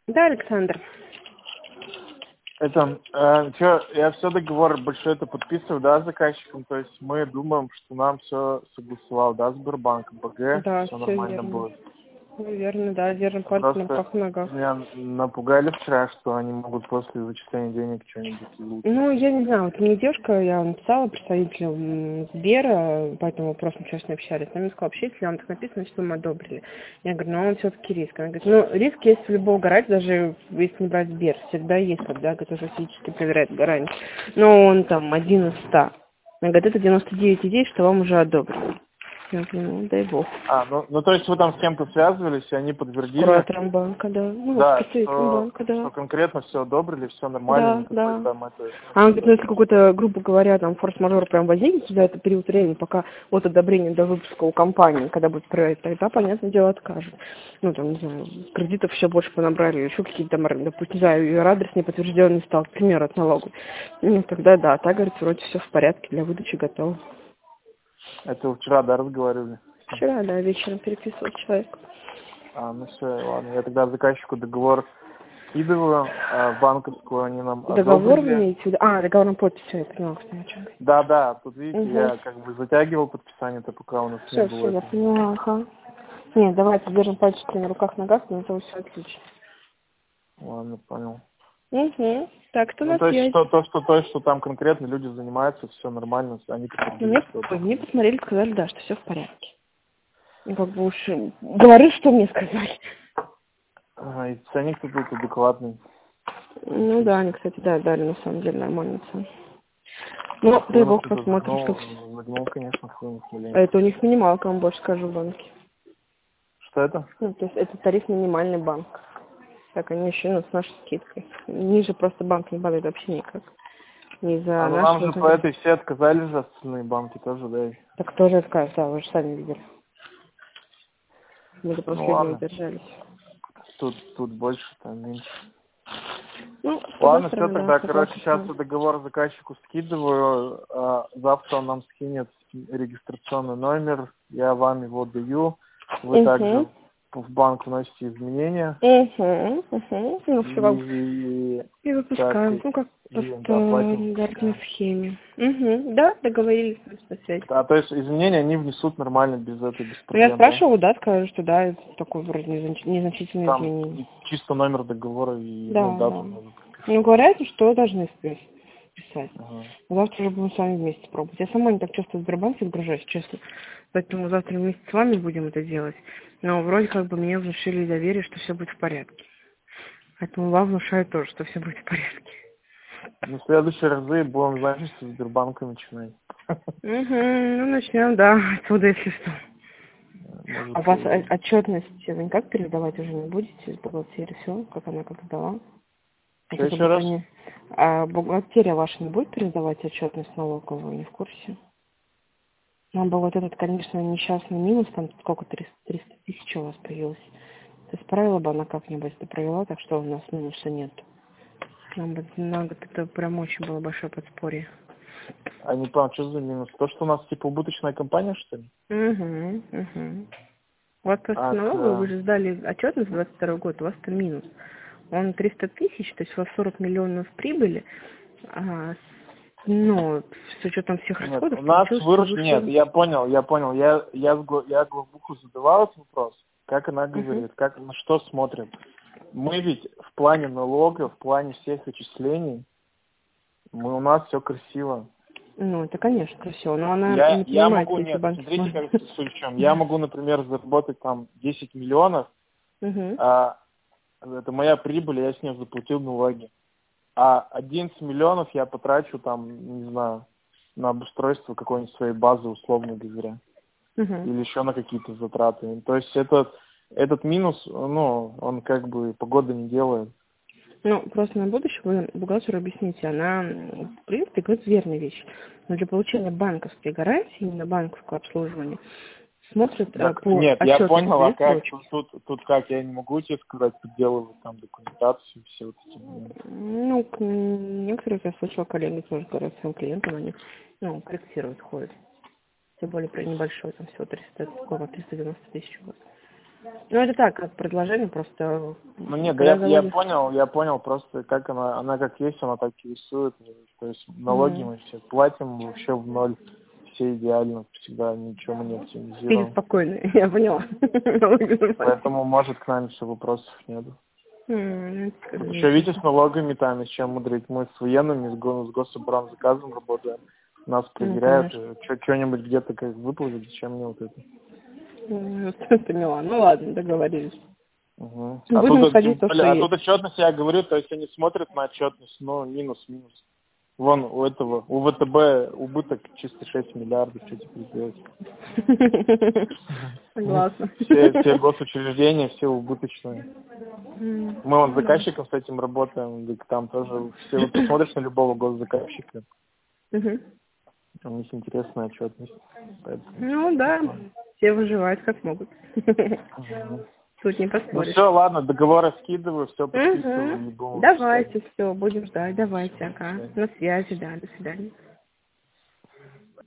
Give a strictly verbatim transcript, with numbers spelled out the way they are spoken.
Да, Александр. Это, э, что, я все договор большой это подписываю, да, с заказчиком, то есть мы думаем, что нам все согласовал, да, Сбербанк, БГ, Да, все все нормально верно. будет. Ну, верно, да, держим пальцы на Просто руках и ногах. меня напугали вчера, что они могут после зачисления денег что-нибудь лучше. Ну, я не знаю, вот мне девушка, я написала представителю м, Сбера, по этому вопросу мы сейчас не общались. Она мне сказала, вообще, если вам так написано, что мы одобрили. Я говорю, ну, он все-таки риск. Она говорит, ну, риск есть в любого гарантии, даже если не брать Сбер. Всегда есть, когда кто-то физически проверяет гарантию. Но он там один из ста. Она говорит, это девяносто девять и девять, что вам уже одобрили. Я говорю, ну, дай бог. А, ну, ну то есть вы там с кем-то связывались, и они подтвердили, Куратором банка, да. Ну, вот, да, представителем что, банка, да. что конкретно все одобрили, все нормально, Да, никакой да. там это... А он говорит, ну если какой-то, грубо говоря, там форс-мажор прям возникнет, за это период времени, пока от одобрения до выпуска у компании, когда будет проект, тогда, понятное дело, откажут. Ну, там, не знаю, кредитов еще больше понабрали, еще какие-то там, допустим, не знаю, ее адрес не подтвержденный стал, к примеру, от налогов. Ну, тогда да, так, говорит, вроде все в порядке, для выдачи готово. Это вы вчера, да, разговаривали? Вчера, да, вечером переписывал человек. А, ну все, ладно, я тогда заказчику договор скидываю, а банковскую они нам Договор вы одобрили. имеете в виду? А, договор на подпись, все, я поняла, что о чем. Да, да, тут видите, Угу. я как бы затягивал подписание-то, пока у нас не Все, было все, я этого. поняла, ага. Нет, давайте держим пальчики на руках, ногах, но это все отлично. Ладно, понял. Угу. Так, кто Ну, на то есть, связи? что, то, что, то, что там конкретно люди занимаются, все нормально, они Ну, подтвердили, мне, что ой, мне одобрили. посмотрели, сказали, да, что все в порядке. Ну, как бы уж э, говорю, что мне сказали. Ага, и ценник тут будет адекватный. Ну да, они, кстати, да, дали на самом деле нормально цену. Ну, дай Хуй бог это посмотрим, что... загнул, загнул, конечно, хуй А маленько. это у них минималка, вам больше скажу, в банке. Что это? Ну, то есть это тариф минимальный банк. Так, они еще ну, с нашей скидкой. Ниже просто банк не падает вообще никак. Не за А ну нам нашего... же по этой все отказали же остальные банки тоже, да? Так тоже отказ, да, вы же сами видели. Мы до Ну последнего ладно, держались. тут, тут больше, там меньше. Ну, с одной Ладно, все, стороны, да, тогда, короче, согласна с сейчас вами. я договор заказчику скидываю, а завтра он нам скинет регистрационный номер, я вам его даю, вы также Угу. в банк вносите изменения Угу, угу. Ну, все как бы и и так, выпускаем. и, Ну, как по и оплатим, стандартной выпускаем. схеме. Угу. Да, договорились на связь. А то есть изменения они внесут нормально, без этого, без Ну, я проблем, да? спрашивала, да, скажу, что да, это такое вроде незнач- незначительное Там изменение. чисто номер договора и ну, Да, дату да. надо Ну, прописать. говорят, что должны спи- писать. Ага. Завтра уже будем с вами вместе пробовать. Я сама не так часто в Сбербанке загружаюсь, честно. Поэтому завтра вместе с вами будем это делать. Но вроде как бы мне внушили доверие, что все будет в порядке. Поэтому вам внушаю тоже, что все будет в порядке. Ну, в следующие разы будем, значит, с Сбербанка начинать. Угу, ну начнем, да, отсюда, если что. А Может, у вас э, о- отчетность вы никак передавать уже не будете из бухгалтерии, все, как она как дала? что Это как еще раз? будто не... А бухгалтерия ваша не будет передавать отчетность налоговую, не в курсе? Нам бы вот этот, конечно, несчастный минус, там сколько, триста, триста тысяч у вас появилось. То есть правила бы она как-нибудь это провела, так что у нас минуса нет. Нам бы на год это прям очень было большое подспорье. А не понял, что за минус? То, что у нас типа убыточная компания, что ли? Угу, угу. У вас просто А, налоговую, вы к... же сдали отчетность за двадцать второй год, у вас это минус. Он триста тысяч, то есть у вас сорок миллионов прибыли, а, ну, с учетом всех Нет, расходов у нас получилось, что выручка... Нет, вышло. я понял, я понял. Я, я, с Гла- я главбуху задавал этот вопрос. Как она Угу. говорит, как, на что смотрим. Мы ведь в плане налога, в плане всех отчислений, мы, у нас все красиво. Ну, это, конечно, красиво, но она Я, не я понимает, могу, если нет, банки смотрите, смотрят. как суть в чем. Я могу, например, заработать там десять миллионов, Угу. а это моя прибыль, я с нее заплатил налоги. А одиннадцать миллионов я потрачу там, не знаю, на обустройство какой-нибудь своей базы, условно говоря. Угу. Или еще на какие-то затраты. То есть этот, этот минус, ну, он как бы погода не делает. Ну, просто на будущее вы бухгалтеру объясните, она, в принципе, говорит верные вещи. Но для получения банковской гарантии, именно банковского обслуживания, смотрят э, Так, по нет, я отчетности понял, за а как? отсрочки. Тут, тут, тут как? Я не могу тебе сказать, подделывать там документацию, все вот эти моменты. Ну, к- некоторых я слышала, коллеги тоже говорят своим клиентам, они, ну, корректировать ходят. Тем более при небольшой, там всего триста, сколько, триста девяносто тысяч у вас. Ну, это так, как предложение, просто... Ну нет, да я, я понял, я понял, просто как она, она как есть, она так и рисует. То есть налоги mm. мы все платим вообще в ноль, все идеально, всегда ничего мы не оптимизируем. Спите спокойно, я поняла. Поэтому, может, к нам все вопросов нету. Mm, еще видите, с налогами там, с чем мудрить. Мы с военными, с, го, с гособоронзаказом работаем. Нас проверяют, mm, что-нибудь где-то как выплатить, зачем мне вот это. Mm, поняла, ну ладно, договорились. Угу. А, тут, ходить, то, а тут отчетность, я говорю, то есть они смотрят на отчетность, но минус-минус. Вон у этого, у ВТБ убыток чисто шесть миллиардов, что теперь сделать? Согласна. Все, все госучреждения, все убыточные. Мы вон с заказчиком с этим работаем, там тоже все, вот посмотришь на любого госзаказчика, у них интересная отчетность. Поэтому... Ну да, все выживают как могут. Тут не поспоришь. Ну все, ладно, договоры скидываю, все подписываю. Угу. Не буду давайте, все, будем ждать, давайте, ага. На связи, да, до свидания.